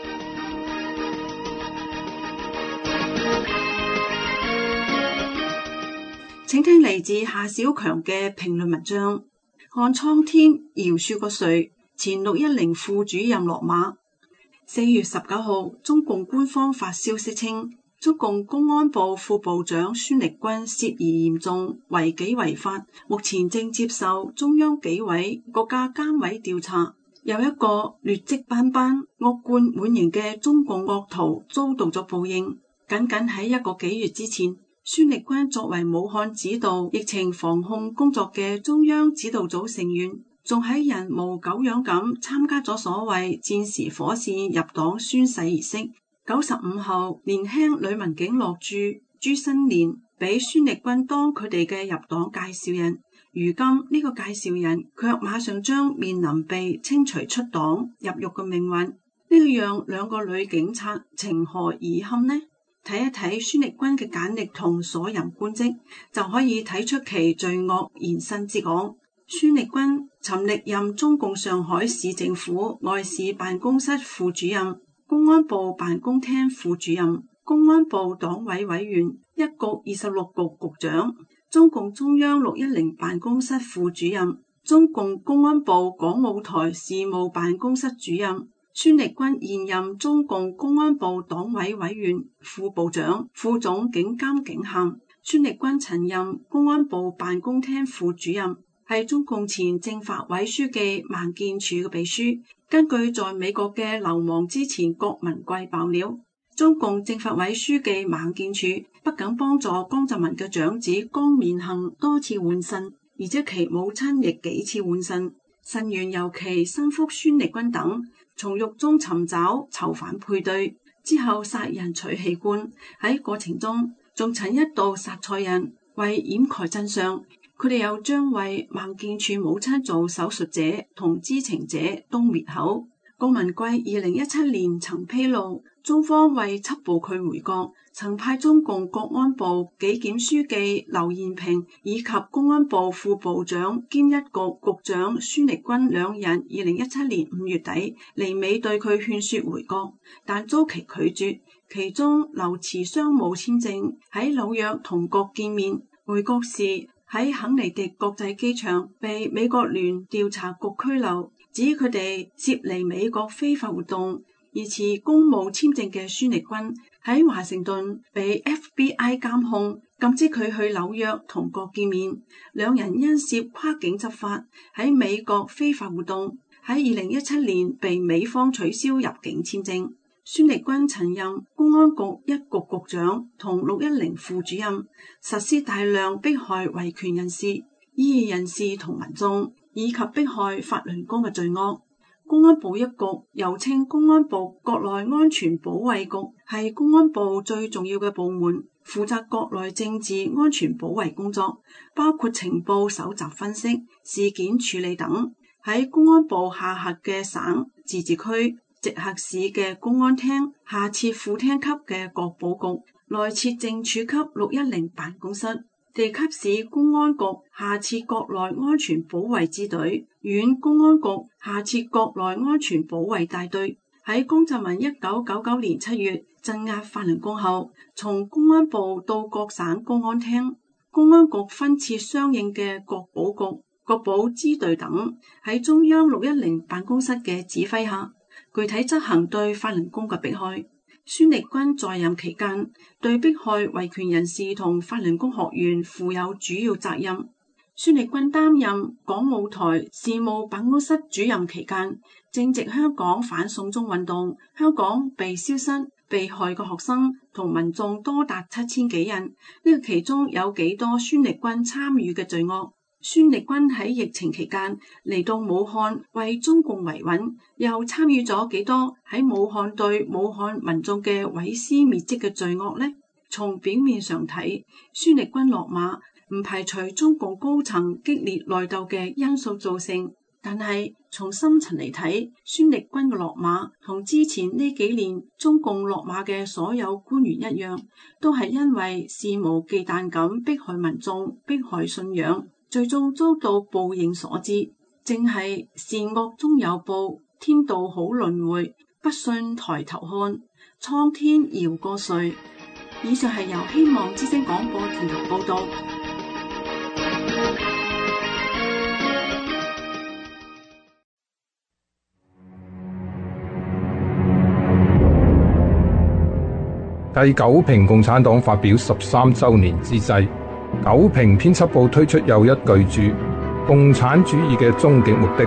請聽嚟自夏小強嘅評論文章。看蒼天饒恕過誰？前610副主任落馬。4月19號，中共官方發消息稱，中共公安部副部長孫力軍涉疑嚴重，違紀違法，目前正接受中央紀委、國家監委調查。有一個劣跡斑斑、惡貫滿盈嘅中共惡徒遭到咗報應。僅喺一個幾月之前，孫力軍作為武漢指導疫情防控工作嘅中央指導組成員，仲喺人模狗樣咁參加咗所謂戰時火線入黨宣誓儀式。95後年輕女民警落駐朱新蓮俾孫力軍當佢哋嘅入黨介紹人。如今呢個介紹人卻馬上將面臨被清除出黨入獄嘅命運，呢個讓兩個女警察情何以堪呢？睇一睇孫力軍嘅簡歷同所任官職，就可以睇出其罪惡延伸之廣。孫力軍曾歷任中共上海市政府外事辦公室副主任、公安部辦公廳副主任、公安部黨委委員、一局26局局長、中共中央610辦公室副主任、中共公安部港澳台事務辦公室主任。孫力軍現任中共公安部黨委委員、副部長、副總警監警銜。孫力軍曾任公安部辦公廳副主任，係中共前政法委書記孟建柱嘅秘書。根據在美國嘅流亡之前郭文貴爆料，中共政法委書記孟建柱不僅幫助江澤民嘅長子江面幸多次換腎，而且其母親亦幾次換腎。腎源由其生父孫力軍等從獄中尋找囚犯配對之後殺人取器官，喺過程中仲曾一度殺錯人。為掩蓋真相，佢哋又將為孟建柱母親做手術者同知情者都滅口。郭文貴2017年曾披露，中方為緝捕佢回國，曾派中共國安部紀檢書記劉彥平以及公安部副部長兼一局局長孫力軍兩人2017年5月底嚟美對佢勸說回國，但遭其拒絕。其中劉持商務簽證，喺紐約同國見面，回國時喺肯尼迪國際機場被美國聯調查局拘留，指佢哋涉離美國非法活動而持公務簽證嘅孫力軍喺華盛頓被 FBI 監控，禁止佢去紐約同國見面。兩人因涉跨境執法喺美國非法活動，喺2017年被美方取消入境簽證。孫力軍曾任公安局一局局長同610副主任，實施大量迫害維權人士、異議人士同民眾，以及迫害法輪功嘅罪惡。公安部一局又稱公安部國內安全保衛局，係公安部最重要嘅部門，負責國內政治安全保衛工作，包括情報搜集分析、事件處理等。喺公安部下轄嘅省、自治區、直轄市嘅公安廳下設副廳級嘅國保局，內設正處級610辦公室，地級市公安局下設國內安全保衛支隊，縣公安局下設國內安全保衛大隊。喺江澤民1999年7月鎮壓法輪功後，從公安部到各省公安廳，公安局分設相應嘅國保局、國保支隊等，喺中央610辦公室嘅指揮下，具體執行對法輪功嘅迫害。孫力軍在任期間，對迫害維權人士同法輪功學員負有主要責任。孫力軍擔任港澳台事務辦公室主任期間，正值香港反送中運動，香港被消失、被害嘅學生同民眾多達7000幾人，呢個其中有幾多孫力軍參與嘅罪惡？孫力軍喺疫情期間嚟到武漢為中共維穩，又參與咗幾多喺武漢對武漢民眾嘅毀屍滅跡嘅罪惡呢？從表面上睇，孫力軍落馬唔排除中共高層激烈內鬥嘅因素造成，但係從深層嚟睇，孫力軍嘅落馬同之前呢幾年中共落馬嘅所有官員一樣，都係因為肆無忌憚咁迫害民眾、迫害信仰，最終遭到報應所致。正係善惡終有報， 天道好輪迴，不信抬頭看，蒼天饒過誰？以上係由希望之聲廣播電台報道。 繼九平共產黨發表13週年之際，九平編輯部推出又一巨著《共產主義嘅終極目的》。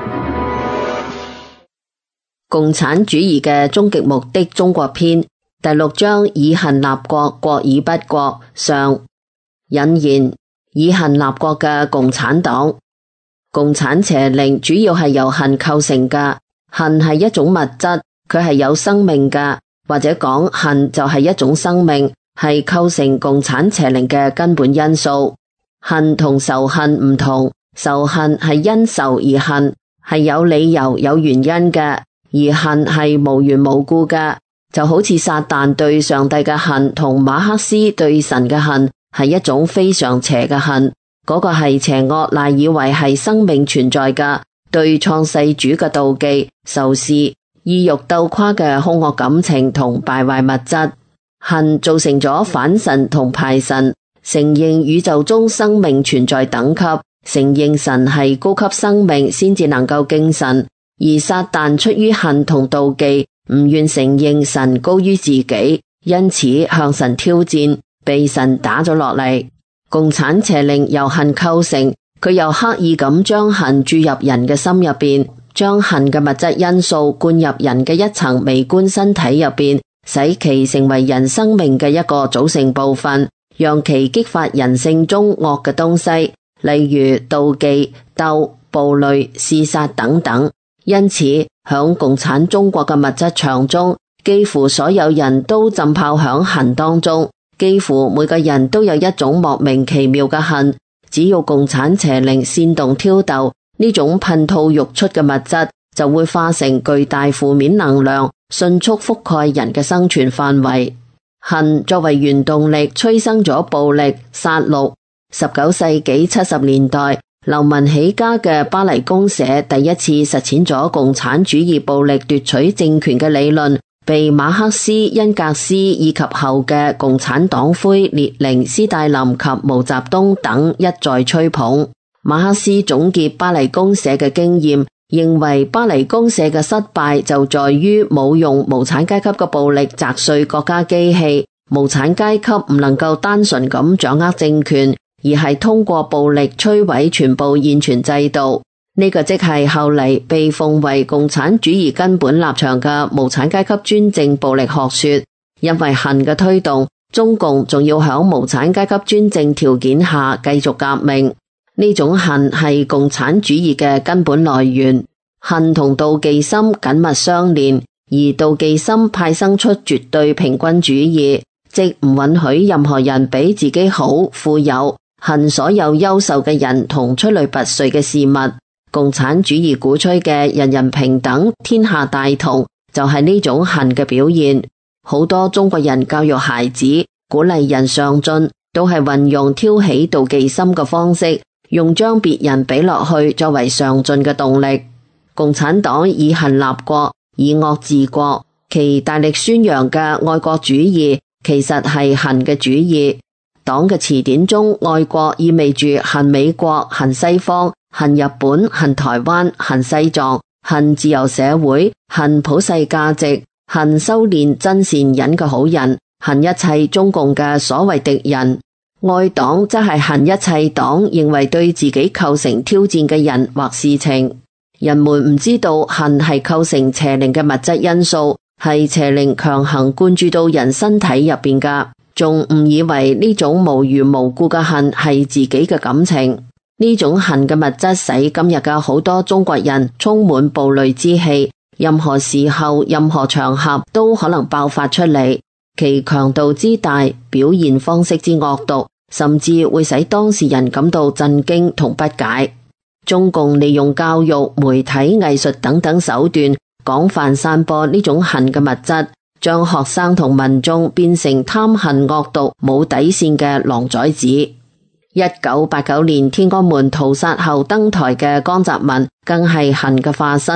共產主義嘅終極目的中國篇第6章，以恨立國，國以不國。上引言：以恨立國嘅共產黨，共產邪靈主要係由恨構成嘅。恨係一種物質，佢係有生命嘅，或者講恨就係一種生命，係構成共產邪靈嘅根本因素。恨同仇恨唔同，仇恨係因仇而恨，係有理由有原因嘅，而恨係無緣無故嘅，就好似撒旦對上帝嘅恨同馬克思對神嘅恨係一種非常邪嘅恨，嗰個係邪惡賴以為係生命存在嘅，對創世主嘅妒忌、仇視、意欲鬥垮嘅兇惡感情同敗壞物質。恨造成咗反神同排神，承認宇宙中生命存在等級，承認神係高級生命先至能夠敬神。而撒旦出於恨同妒忌，唔願承認神高於自己，因此向神挑戰，被神打咗落嚟。共產邪靈由恨構成，佢又刻意咁將恨注入人嘅心入邊，將恨嘅物質因素灌入人嘅一層微觀身體入邊，使其成為人生命嘅一個組成部分，讓其激發人性中惡嘅東西，例如妒忌、鬥、暴戾、嗜殺等等。因此，響共產中國嘅物質場中，幾乎所有人都浸泡響恨當中，幾乎每個人都有一種莫名其妙嘅恨。只要共產邪靈煽動挑逗，呢種噴吐欲出嘅物質就會化成巨大負面能量，迅速覆蓋人嘅生存範圍。恨作為原動力，催生咗暴力、殺戮。19世紀70年代，流民起家嘅巴黎公社第一次實踐咗共產主義暴力奪取政權嘅理論，被馬克思、恩格斯以及後嘅共產黨魁列寧、斯大林及毛澤東等一再吹捧。馬克思總結巴黎公社嘅經驗，認為巴黎公社嘅失敗就在於冇用無產階級嘅暴力砸碎國家機器，無產階級唔能夠單純咁掌握政權，而係通過暴力摧毀全部現存制度。呢個即係後嚟被奉為共產主義根本立場嘅無產階級專政暴力學說。因為恨嘅推動，中共仲要響無產階級專政條件下繼續革命。呢種恨係共產主義嘅根本來源。恨同妒忌心緊密相連，而妒忌心派生出絕對平均主義，即唔允許任何人比自己好、富有，恨所有優秀嘅人同出類拔萃嘅事物。共產主義鼓吹嘅人人平等、天下大同，就係呢種恨嘅表現。好多中國人教育孩子、鼓勵人上進，都係運用挑起妒忌心嘅方式，用將別人比落去作為上進嘅動力。共產黨以恨立國，以惡治國，其大力宣揚嘅愛國主義，其實係恨嘅主義。黨嘅詞典中，愛國意味住恨美國、恨西方、恨日本、恨台灣、恨西藏、恨自由社會、恨普世價值、恨修煉真善忍嘅好人、恨一切中共嘅所謂敵人。愛黨則係恨一切黨認為對自己構成挑戰嘅人或事情。人們唔知道恨係構成邪靈嘅物質因素，係邪靈強行灌注到人身體入邊㗎，仲誤以為呢種無緣無故嘅恨係自己嘅感情。呢種恨嘅物質使今日嘅好多中國人充滿暴戾之氣，任何時候、任何場合都可能爆發出嚟。其強度之大，表現方式之惡毒，甚至會使當事人感到震驚同不解。中共利用教育、媒體、藝術等等手段，廣泛散播呢種恨嘅物質，將學生同民眾變成貪恨惡毒、冇底線嘅狼崽子。1989年天安門屠殺後登台嘅江澤民，更係恨嘅化身。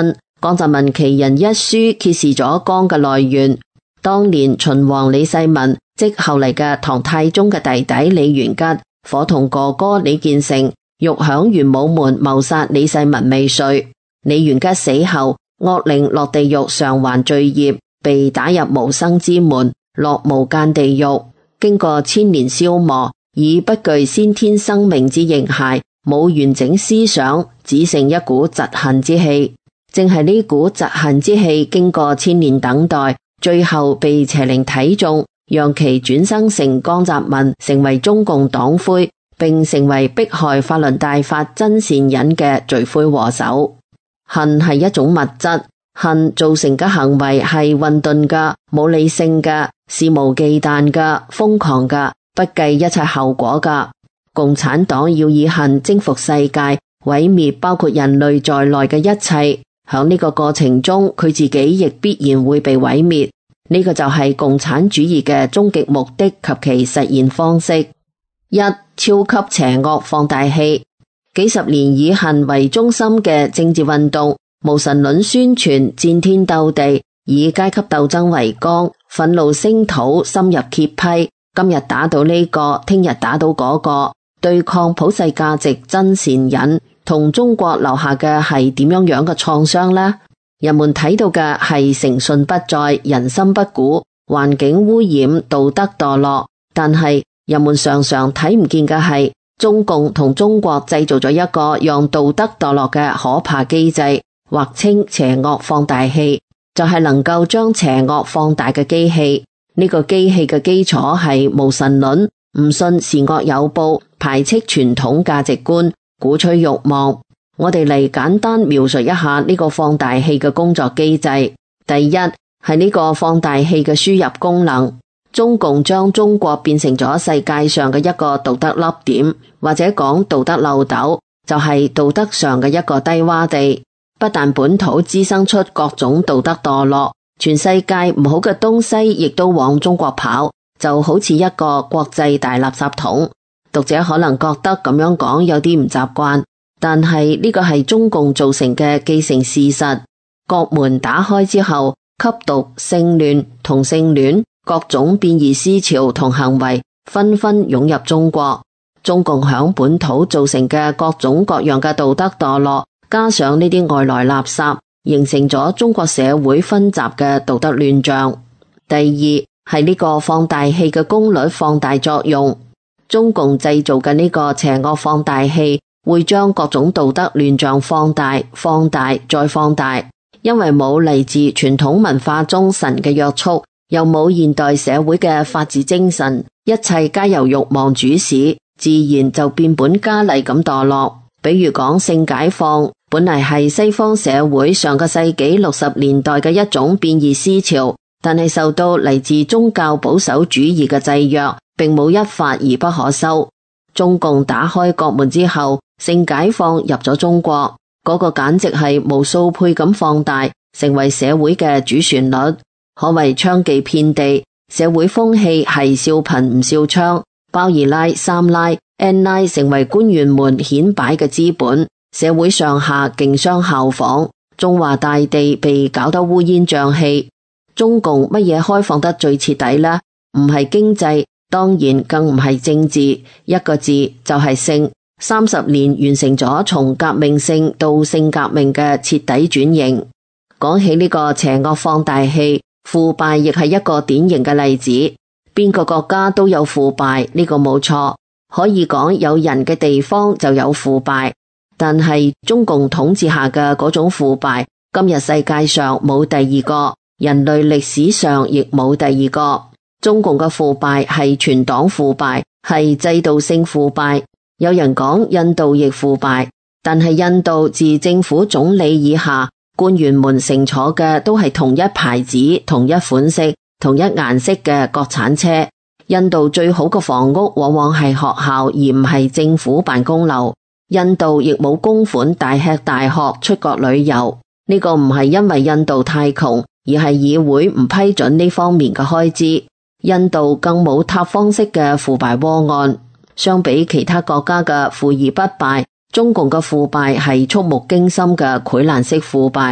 江澤民奇人一書揭示咗江嘅來源。當年秦王李世民，即後嚟嘅唐太宗嘅弟弟李元吉，夥同哥哥李建成，欲響玄武門謀殺李世民未遂。李元吉死後，惡令落地獄償還罪業，被打入無生之門，落無間地獄。經過千年消磨，已不具先天生命之形骸，冇完整思想，只剩一股嫉恨之氣。正係呢股嫉恨之氣，經過千年等待，最後被邪靈睇中，讓其轉生成江澤民，成為中共黨魁，並成為迫害法輪大法真善忍嘅罪魁禍首。恨係一種物質，恨造成嘅行為係混沌嘅、冇理性嘅、肆無忌憚嘅、瘋狂嘅、不計一切後果嘅。共產黨要以恨征服世界，毀滅包括人類在內嘅一切。響呢個過程中，佢自己亦必然會被毀滅。呢個就係共產主義嘅終極目的及其實現方式。一、超級邪惡放大器。幾十年以恨為中心嘅政治運動，無神論宣傳，戰天鬥地，以階級鬥爭為綱，憤怒聲討，深入揭批。今日打倒呢個，聽日打倒嗰個，對抗普世價值真善忍，同中國留下嘅係點樣嘅創傷呢？人們睇到嘅係誠信不在，人心不古，環境污染，道德墮落。但係人們常常睇唔見嘅係，中共同中國製造咗一個讓道德墮落嘅可怕機制，或稱邪惡放大器，就係能夠將邪惡放大嘅機器。呢個機器嘅基礎係無神論，唔信善惡有報，排斥傳統價值觀，鼓吹慾望。我哋嚟簡單描述一下呢個放大器嘅工作機制。第一，係呢個放大器嘅輸入功能。中共將中國變成咗世界上嘅一個道德凹點，或者講道德漏斗，就係道德上嘅一個低洼地。不但本土滋生出各種道德墮落，全世界唔好嘅東西亦都往中國跑，就好似一個國際大垃圾桶。讀者可能覺得咁樣講有啲唔習慣，但係呢個係中共造成嘅既成事實。國門打開之後，吸毒、性亂、同性戀、各種變異思潮同行為紛紛湧入中國。中共響本土造成嘅各種各樣嘅道德墮落，加上呢啲外來垃圾，形成咗中國社會紛雜嘅道德亂象。第二，係呢個放大器嘅功率放大作用。中共製造嘅呢個邪惡放大器，會將各種道德亂象放大、放大再放大。因為冇嚟自傳統文化中神嘅約束，又冇現代社會嘅法治精神，一切皆由慾望主使，自然就變本加厲咁墮落。比如講性解放，本嚟係西方社會上個世紀60年代嘅一種變異思潮，但係受到嚟自宗教保守主義嘅制約，並冇一發而不可收。中共打開國門之後，性解放入咗中國，嗰個簡直係無數倍咁放大，成為社會嘅主旋律，可謂娼妓遍地。社會風氣係笑貧唔笑娼，包二奶、三奶、N 奶成為官員們顯擺嘅資本，社會上下競相效仿，中華大地被搞得烏煙瘴氣。中共乜嘢開放得最徹底呢？唔係經濟，當然更唔係政治，一個字就係性。30年完成咗從革命性到性革命嘅徹底轉型。講起呢個邪惡放大器，腐敗亦係一個典型嘅例子。邊個國家都有腐敗，呢個冇錯，可以講有人嘅地方就有腐敗。但係中共統治下嘅嗰種腐敗，今日世界上冇第二個，人類歷史上亦冇第二個。中共嘅腐敗係全黨腐敗，係制度性腐敗。有人講印度亦腐敗，但係印度自政府總理以下，官員們乘坐嘅都係同一牌子、同一款式、同一顏色嘅國產車。印度最好嘅房屋往往係學校，而唔係政府辦公樓。印度亦冇公款大吃大喝出國旅遊，呢個唔係因為印度太窮，而係議會唔批准呢方面嘅開支。印度更冇塌方式嘅腐敗窩案。相比其他國家嘅腐而不敗，中共嘅腐敗係觸目驚心嘅潰爛式腐敗。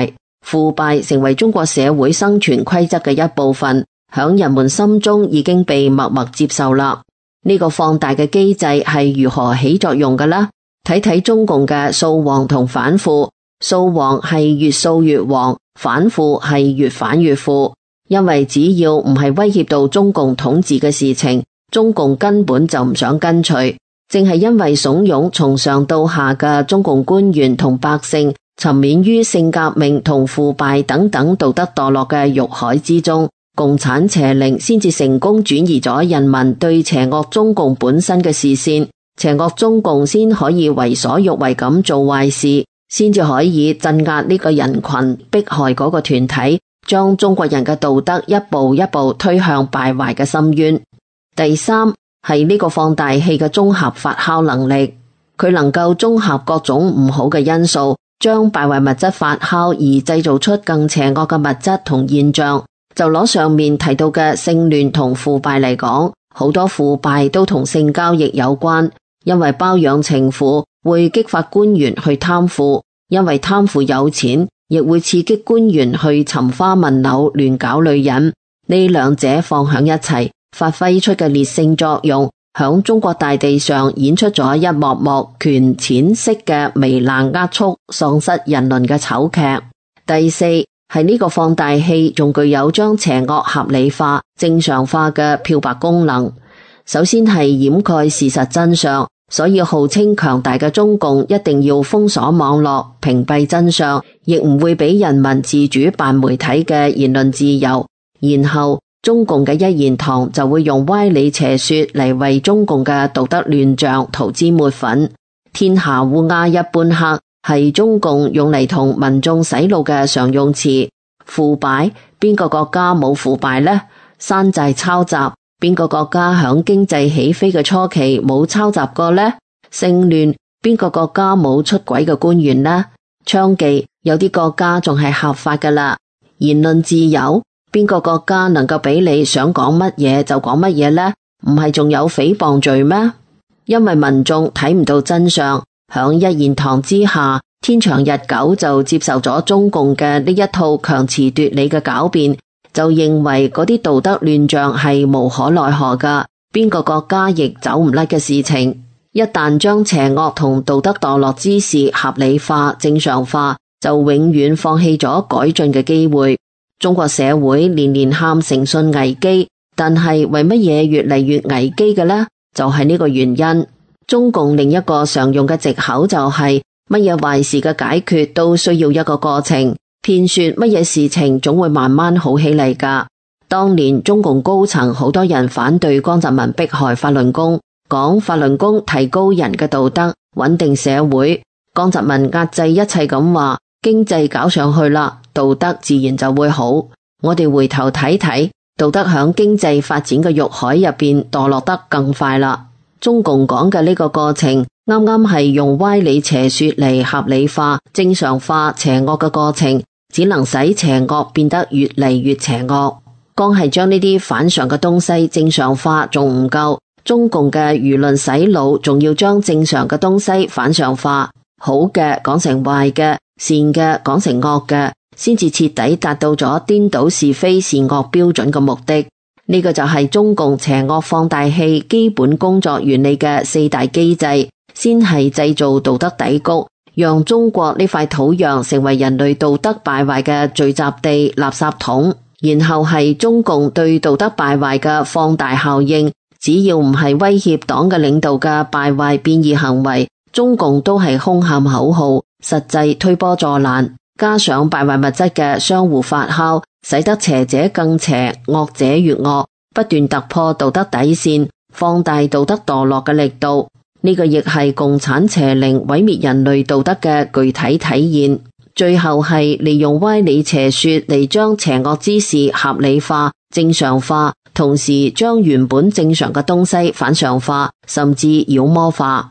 腐敗成為中國社會生存規則嘅一部分，響人們心中已經被默默接受啦。呢個放大嘅機制係如何起作用嘅呢？睇睇中共嘅掃黃同反腐。掃黃係越掃越黃，反腐係越反越腐。因為只要唔係威脅到中共統治嘅事情，中共根本就唔想跟隨。正係因為慫恿從上到下嘅中共官員同百姓沉湎於性革命同腐敗等等道德墮落嘅欲海之中，共產邪靈先至成功轉移咗人民對邪惡中共本身嘅視線，邪惡中共先可以為所欲為咁做壞事，先至可以鎮壓呢個人群，迫害嗰個團體，將中國人嘅道德一步一步推向敗壞嘅深淵。第三係呢個放大器嘅綜合發酵能力，佢能夠綜合各種唔好嘅因素，將敗壞物質發酵而製造出更邪惡嘅物質同現象。就攞上面提到嘅性亂同腐敗嚟講，好多腐敗都同性交易有關，因為包養情婦會激發官員去貪腐，因為貪腐有錢，亦會刺激官員去尋花問柳亂搞女人。呢兩者放響一齊，發揮出嘅烈性作用，響中國大地上演出咗一幕幕權錢式嘅糜爛壓縮、喪失人倫嘅醜劇。第四係呢個放大器仲具有將邪惡合理化、正常化嘅漂白功能。首先係掩蓋事實真相，所以號稱強大嘅中共一定要封鎖網絡、屏蔽真相，亦唔會俾人民自主辦媒體嘅言論自由。然後中共嘅一言堂就會用歪理邪說嚟為中共嘅道德亂象塗脂抹粉。天下烏鴉一般黑係中共用嚟同民眾洗腦嘅常用詞。腐敗，邊個國家冇腐敗呢？山寨抄襲，邊個國家響經濟起飛嘅初期冇抄襲過呢？性亂，邊個國家冇出軌嘅官員呢？娼妓，有啲國家仲係合法噶啦。言論自由，邊個國家能夠俾你想講乜嘢就講乜嘢呢？唔係仲有誹謗罪咩？因為民眾睇唔到真相，響一言堂之下，天長日久就接受咗中共嘅呢一套強詞奪理嘅狡辯，就認為嗰啲道德亂象係無可奈何噶，邊個國家亦走唔甩嘅事情。一旦將邪惡同道德墮落之事合理化、正常化，就永遠放棄咗改進嘅機會。中國社會年年喊誠信危機，但係為乜嘢越嚟越危機嘅呢？就係呢個原因。中共另一個常用嘅藉口就係乜嘢壞事嘅解決都需要一個過程，騙說乜嘢事情總會慢慢好起嚟噶。當年中共高層好多人反對江澤民迫害法輪功，講法輪功提高人嘅道德，穩定社會。江澤民壓制一切咁話，經濟搞上去啦，道德自然就會好。我哋回頭睇睇，道德響經濟發展嘅欲海入邊墮落得更快啦。中共講嘅呢個過程，啱啱係用歪理邪說嚟合理化、正常化邪惡嘅過程，只能使邪惡變得越嚟越邪惡。光係將呢啲反常嘅東西正常化仲唔夠，中共嘅輿論洗腦仲要將正常嘅東西反常化，好嘅講成壞嘅，善嘅講成惡嘅，先至徹底達到咗顛倒是非善惡標準嘅目的。呢個就係中共邪惡放大器基本工作原理嘅四大機制，先係製造道德底谷，讓中國呢塊土壤成為人類道德敗壞嘅聚集地、垃圾桶，然後係中共對道德敗壞嘅放大效應。只要唔係威脅黨嘅領導嘅敗壞變異行為，中共都係空喊口號，實際推波助瀾。加上敗壞物質嘅相互發酵，使得邪者更邪，惡者越惡，不斷突破道德底線，放大道德墮落嘅力度。呢個亦係共產邪靈毀滅人類道德嘅具體體現。最後係利用歪理邪說嚟將邪惡之事合理化、正常化，同時將原本正常嘅東西反常化，甚至妖魔化。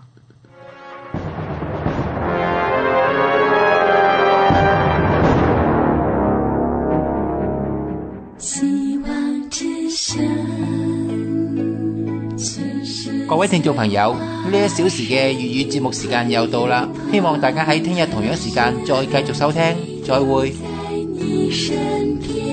各位聽眾朋友，呢一小時嘅粵語節目時間又到啦，希望大家喺聽日同樣時間再繼續收聽，再會。 你身邊。